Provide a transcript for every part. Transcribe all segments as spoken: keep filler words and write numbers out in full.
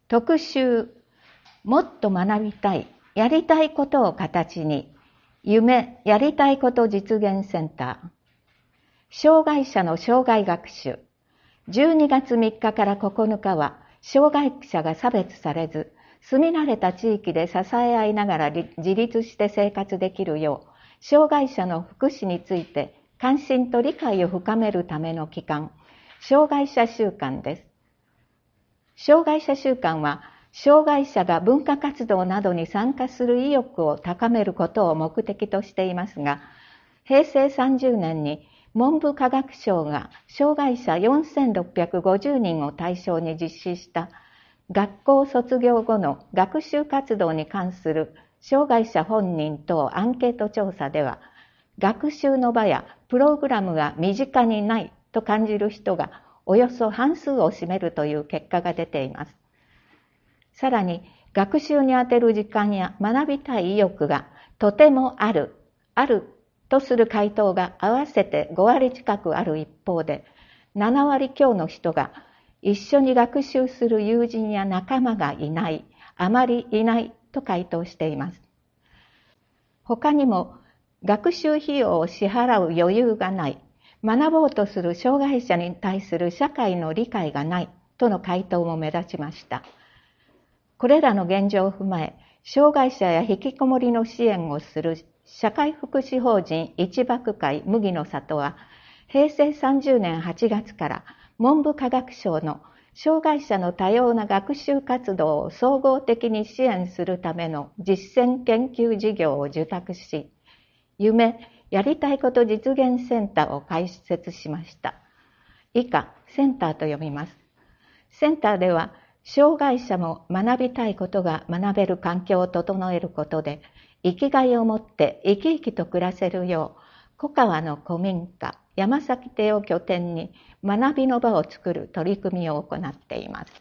特集、もっと学びたい、やりたいことを形に、夢、やりたいこと実現センター。障害者の障害学習。じゅうにがつみっかからここのかは、障害者が差別されず、住み慣れた地域で支え合いながら自立して生活できるよう、障害者の福祉について関心と理解を深めるための機関、障害者週間です。障害者週間は、障害者が文化活動などに参加する意欲を高めることを目的としていますが、へいせいさんじゅうねんに文部科学省が障害者よんせんろっぴゃくごじゅうにんを対象に実施した学校卒業後の学習活動に関する障害者本人等アンケート調査では、学習の場やプログラムが身近にないと感じる人がおよそ半数を占めるという結果が出ています。さらに、学習に充てる時間や学びたい意欲がとてもある、あるとする回答が合わせてごわり近くある一方で、ななわり強の人が一緒に学習する友人や仲間がいない、あまりいないと回答しています。他にも、学習費用を支払う余裕がない、学ぼうとする障害者に対する社会の理解がないとの回答も目立ちました。これらの現状を踏まえ、障害者や引きこもりの支援をする社会福祉法人一幕会麦の里は、へいせいさんじゅうねんはちがつから文部科学省の障害者の多様な学習活動を総合的に支援するための実践研究事業を受託し、夢、やりたいこと実現センターを開設しました。以下、センターと読みます。センターでは、障害者も学びたいことが学べる環境を整えることで、生きがいを持って生き生きと暮らせるよう、小川の古民家、山崎邸を拠点に学びの場を作る取り組みを行っています。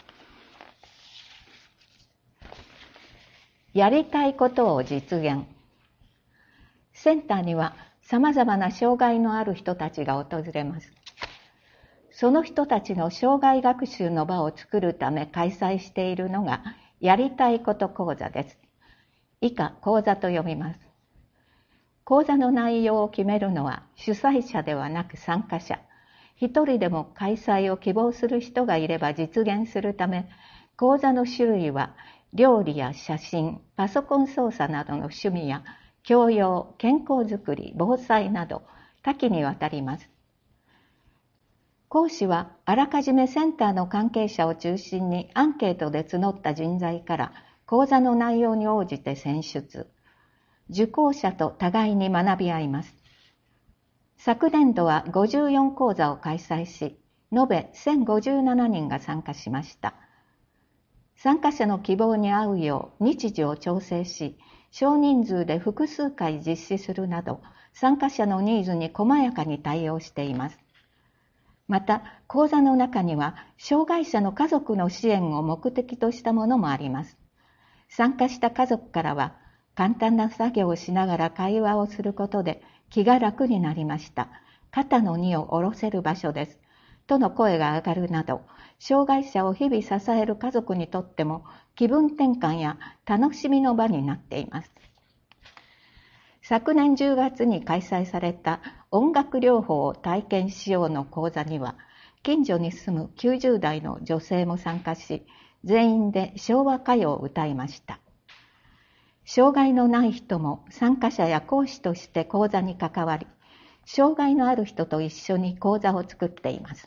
やりたいことを実現。センターには様々な障害のある人たちが訪れます。その人たちの障害学習の場を作るため開催しているのが、やりたいこと講座です。以下、講座と読みます。講座の内容を決めるのは主催者ではなく参加者。一人でも開催を希望する人がいれば実現するため、講座の種類は料理や写真、パソコン操作などの趣味や教養、健康づくり、防災など多岐にわたります。講師はあらかじめセンターの関係者を中心にアンケートで募った人材から講座の内容に応じて選出。受講者と互いに学び合います。昨年度はごじゅうよん講座を開催し、延べせんごじゅうななにんが参加しました。参加者の希望に合うよう日時を調整し、少人数で複数回実施するなど、参加者のニーズに細やかに対応しています。また、講座の中には、障害者の家族の支援を目的としたものもあります。参加した家族からは、簡単な作業をしながら会話をすることで気が楽になりました。肩の荷を下ろせる場所です。との声が上がるなど、障害者を日々支える家族にとっても気分転換や楽しみの場になっています。昨年じゅうがつに開催された音楽療法を体験しようの講座には、近所に住むきゅうじゅうだいの女性も参加し、全員で昭和歌謡を歌いました。障害のない人も参加者や講師として講座に関わり、障害のある人と一緒に講座を作っています。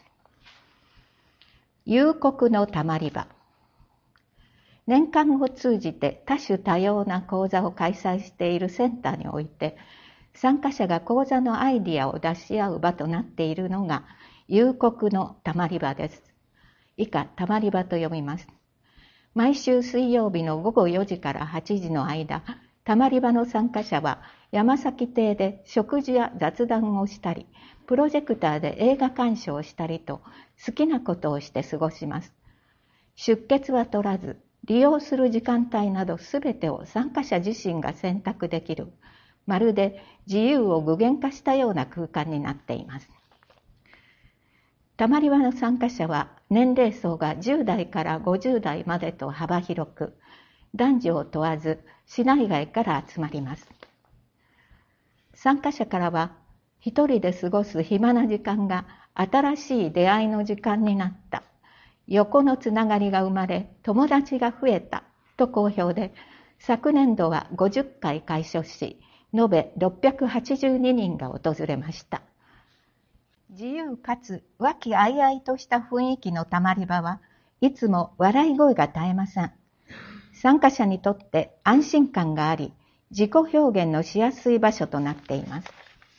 夕刻のたまり場。年間を通じて多種多様な講座を開催しているセンターにおいて、参加者が講座のアイディアを出し合う場となっているのが夕刻のたまり場です。以下、たまり場と読みます。毎週水曜日のごごよじからはちじの間、たまり場の参加者は山崎邸で食事や雑談をしたり、プロジェクターで映画鑑賞をしたりと好きなことをして過ごします。出欠は取らず、利用する時間帯などすべてを参加者自身が選択できる、まるで自由を具現化したような空間になっています。たまり場の参加者は年齢層がじゅう代からごじゅう代までと幅広く、男女を問わず市内外から集まります。参加者からは、一人で過ごす暇な時間が新しい出会いの時間になった。横のつながりが生まれ、友達が増えたと好評で、昨年度はごじゅっかい開所し、延べろっぴゃくはちじゅうににんが訪れました。自由かつ和気あいあいとした雰囲気のたまり場はいつも笑い声が絶えません。参加者にとって安心感があり、自己表現のしやすい場所となっています。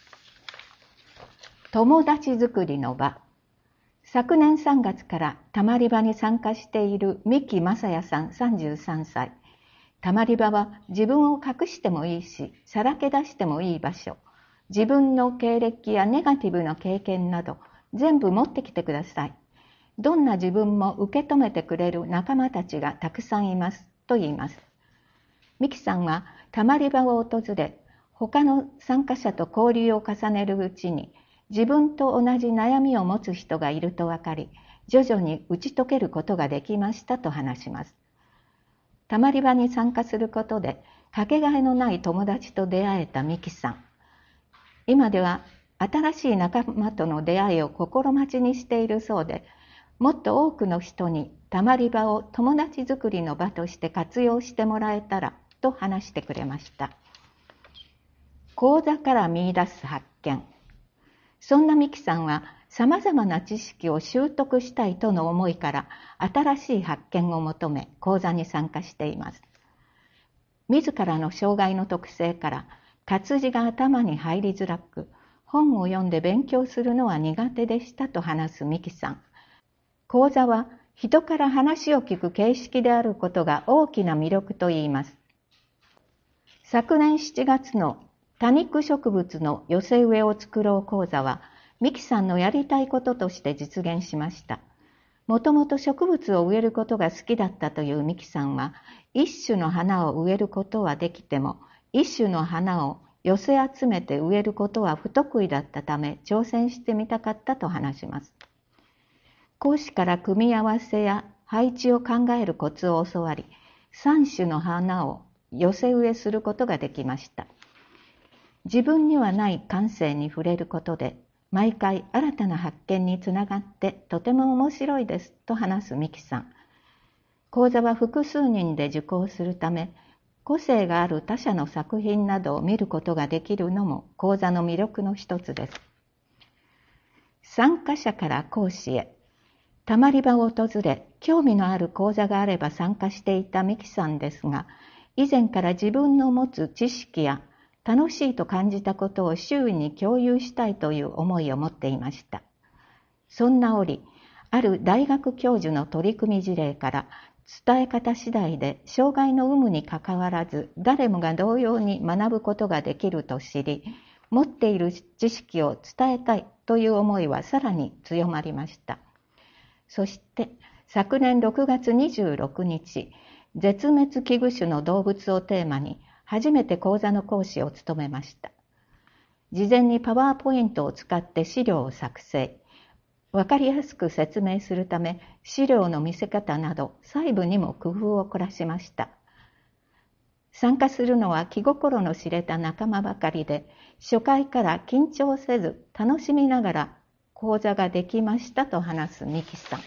友達づくりの場。昨年さんがつからたまり場に参加している三木正也さんさんじゅうさんさい。たまり場は自分を隠してもいいし、さらけ出してもいい場所。自分の経歴やネガティブな経験など全部持ってきてください。どんな自分も受け止めてくれる仲間たちがたくさんいますと言います。三木さんはたまり場を訪れ、他の参加者と交流を重ねるうちに、自分と同じ悩みを持つ人がいると分かり、徐々に打ち解けることができましたと話します。たまり場に参加することで、かけがえのない友達と出会えた三木さん。今では新しい仲間との出会いを心待ちにしているそうで、もっと多くの人にたまり場を友達づくりの場として活用してもらえたらと話してくれました。講座から見出す発見。そんな三木さんはさまざまな知識を習得したいとの思いから新しい発見を求め講座に参加しています。自らの障害の特性から活字が頭に入りづらく、本を読んで勉強するのは苦手でしたと話す三木さん。講座は人から話を聞く形式であることが大きな魅力と言います。昨年しちがつの多肉植物の寄せ植えを作ろう講座は、三木さんのやりたいこととして実現しました。もともと植物を植えることが好きだったという三木さんは、一種の花を植えることはできても、一種の花を寄せ集めて植えることは不得意だったため、挑戦してみたかったと話します。講師から組み合わせや配置を考えるコツを教わり、三種の花を寄せ植えすることができました。自分にはない感性に触れることで、毎回新たな発見につながってとても面白いですと話す三木さん。講座は複数人で受講するため、個性がある他者の作品などを見ることができるのも講座の魅力の一つです。参加者から講師へ。たまり場を訪れ、興味のある講座があれば参加していた三木さんですが、以前から自分の持つ知識や楽しいと感じたことを周囲に共有したいという思いを持っていました。そんな折、ある大学教授の取り組み事例から伝え方次第で障害の有無にかかわらず誰もが同様に学ぶことができると知り、持っている知識を伝えたいという思いはさらに強まりました。そして昨年ろくがつにじゅうろくにち、絶滅危惧種の動物をテーマに初めて講座の講師を務めました。事前にパワーポイントを使って資料を作成。わかりやすく説明するため、資料の見せ方など細部にも工夫を凝らしました。参加するのは気心の知れた仲間ばかりで、初回から緊張せず楽しみながら講座ができましたと話す三木さん。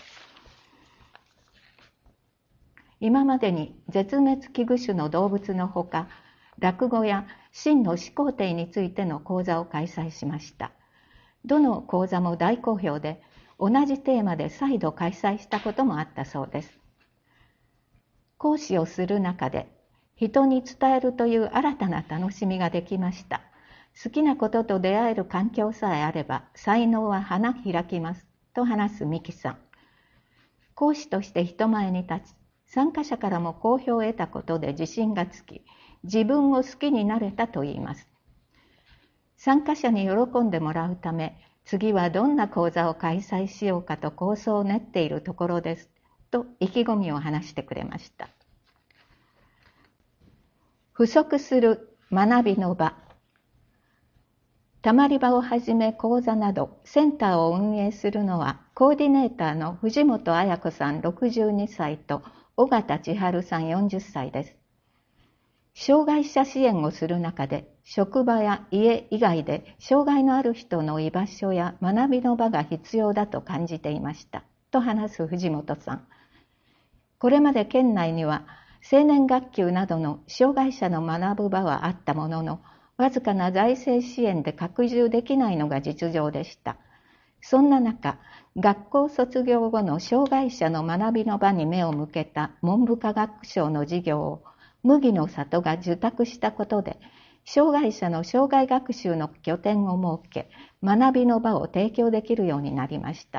今までに絶滅危惧種の動物のほか、落語や真の始皇帝についての講座を開催しました。どの講座も大好評で、同じテーマで再度開催したこともあったそうです。講師をする中で、人に伝えるという新たな楽しみができました。好きなことと出会える環境さえあれば、才能は花開きます、と話す三木さん。講師として人前に立ち、参加者からも好評を得たことで自信がつき、自分を好きになれたといいます。参加者に喜んでもらうため、次はどんな講座を開催しようかと構想を練っているところです、と意気込みを話してくれました。不足する学びの場。 たまり場をはじめ講座などセンターを運営するのはコーディネーターの藤本彩子さんろくじゅうにさいと尾形千春さんよんじゅっさいです。障害者支援をする中で職場や家以外で障害のある人の居場所や学びの場が必要だと感じていましたと話す藤本さん。これまで県内には青年学級などの障害者の学ぶ場はあったものの、わずかな財政支援で拡充できないのが実情でした。そんな中、学校卒業後の障害者の学びの場に目を向けた文部科学省の事業を麦の里が受託したことで、障害者の障害学習の拠点を設け、学びの場を提供できるようになりました。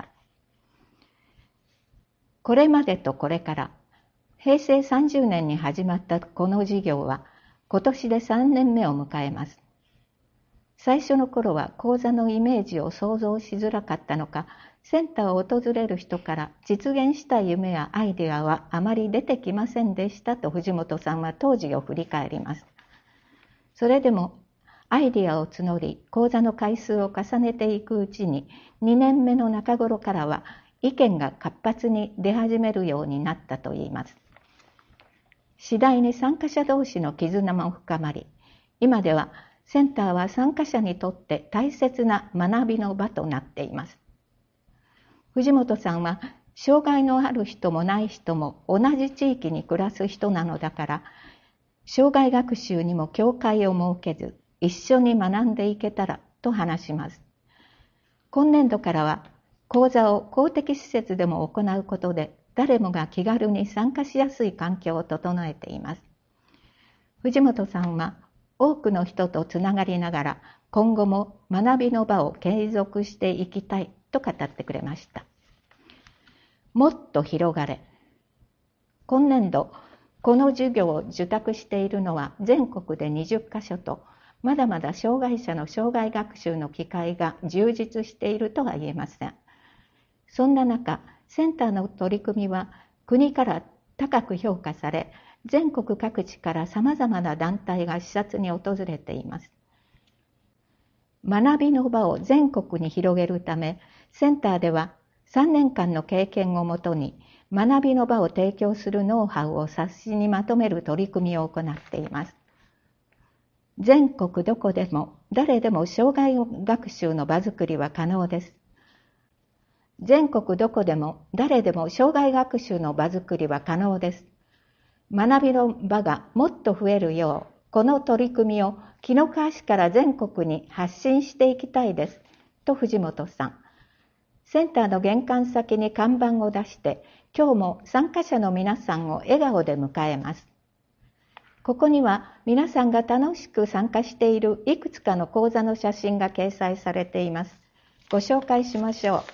これまでとこれから、へいせいさんじゅうねんに始まったこの事業は、今年でさんねんめを迎えます。最初の頃は講座のイメージを想像しづらかったのか、センターを訪れる人から実現したい夢やアイデアはあまり出てきませんでしたと藤本さんは当時を振り返ります。それでもアイデアを募り、講座の回数を重ねていくうちに、にねんめの中頃からは意見が活発に出始めるようになったといいます。次第に参加者同士の絆も深まり、今ではセンターは参加者にとって大切な学びの場となっています。藤本さんは、障害のある人もない人も同じ地域に暮らす人なのだから、障害学習にも境界を設けず、一緒に学んでいけたらと話します。今年度からは、講座を公的施設でも行うことで、誰もが気軽に参加しやすい環境を整えています。藤本さんは多くの人とつながりながら今後も学びの場を継続していきたいと語ってくれました。もっと広がれ。今年度、この授業を受託しているのは全国でにじゅっかしょと、まだまだ障害者の障害学習の機会が充実しているとは言えません。そんな中、センターの取り組みは国から高く評価され、全国各地からさまざまな団体が視察に訪れています。学びの場を全国に広げるため、センターではさんねんかんの経験をもとに学びの場を提供するノウハウを冊子にまとめる取り組みを行っています。全国どこでも誰でも障害学習の場づくりは可能です。全国どこでも誰でも障害学習の場づくりは可能です。学びの場がもっと増えるよう、この取り組みを紀の川市から全国に発信していきたいです、と藤本さん。センターの玄関先に看板を出して、今日も参加者の皆さんを笑顔で迎えます。ここには皆さんが楽しく参加しているいくつかの講座の写真が掲載されています。ご紹介しましょう。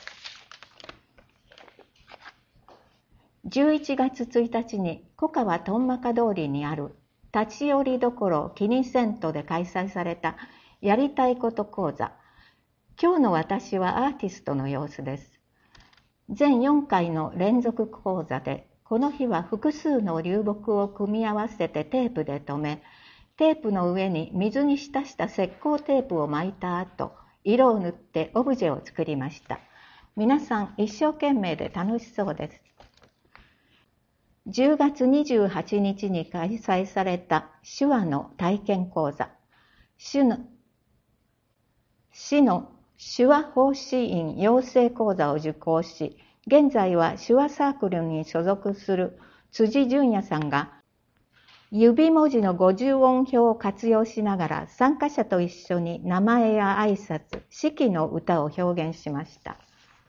じゅういちがつついたちに小川とんまか通りにある立ち寄りどころキニセントで開催されたやりたいこと講座。今日の私はアーティストの様子です。全よんかいの連続講座で、この日は複数の流木を組み合わせてテープで留め、テープの上に水に浸した石膏テープを巻いた後、色を塗ってオブジェを作りました。皆さん一生懸命で楽しそうです。じゅうがつにじゅうはちにちに開催された手話の体験講座。市の、市の手話奉仕員養成講座を受講し、現在は手話サークルに所属する辻純也さんが、指文字の五十音表を活用しながら参加者と一緒に名前や挨拶、式の歌を表現しました。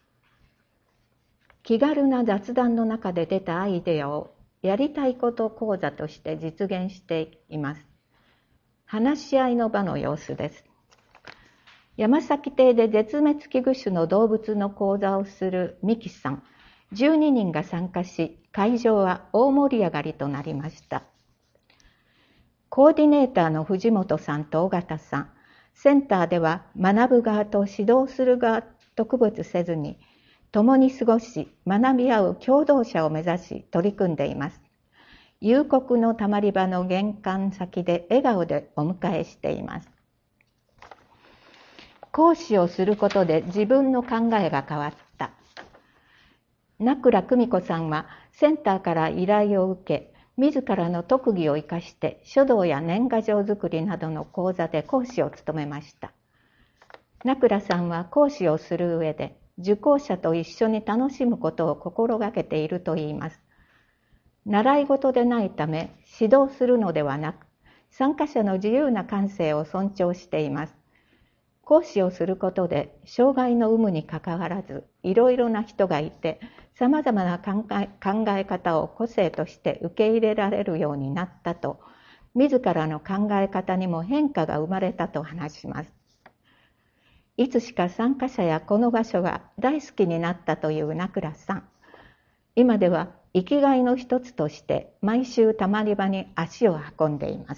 気軽な雑談の中で出たアイデアをやりたいこと講座として実現しています。話し合いの場の様子です。山崎邸で絶滅危惧種の動物の講座をするミキさん、じゅうににんが参加し、会場は大盛り上がりとなりました。コーディネーターの藤本さんと尾形さん、センターでは学ぶ側と指導する側と区別せずに、共に過ごし、学び合う共同者を目指し取り組んでいます。夕刻のたまり場の玄関先で笑顔でお迎えしています。 講師をすることで自分の考えが変わった。名倉久美子さんはセンターから依頼を受け、自らの特技を生かして書道や年賀状作りなどの講座で講師を務めました。名倉さんは講師をする上で、受講者と一緒に楽しむことを心がけているといいます。習い事でないため指導するのではなく、参加者の自由な感性を尊重しています。講師をすることで障害の有無にかかわらずいろいろな人がいて、さまざまな考え、考え方を個性として受け入れられるようになったと、自らの考え方にも変化が生まれたと話します。いつしか参加者やこの場所が大好きになったという名倉さん。今では生きがいの一つとして毎週たまり場に足を運んでいます。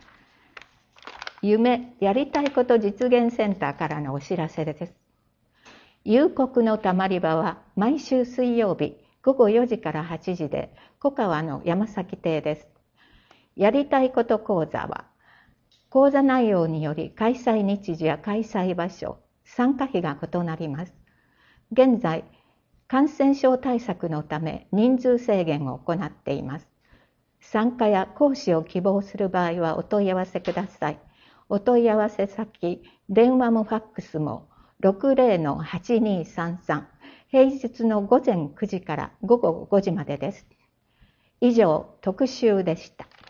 夢やりたいこと実現センターからのお知らせです。夕刻のたまり場は毎週水曜日ごごよじからはちじで小川の山崎邸です。やりたいこと講座は講座内容により開催日時や開催場所、参加費が異なります。現在、感染症対策のため人数制限を行っています。参加や講師を希望する場合はお問い合わせください。お問い合わせ先、電話もファックスも ろくぜろのはちにさんさん、平日の午前くじから午後ごじまでです。以上、特集でした。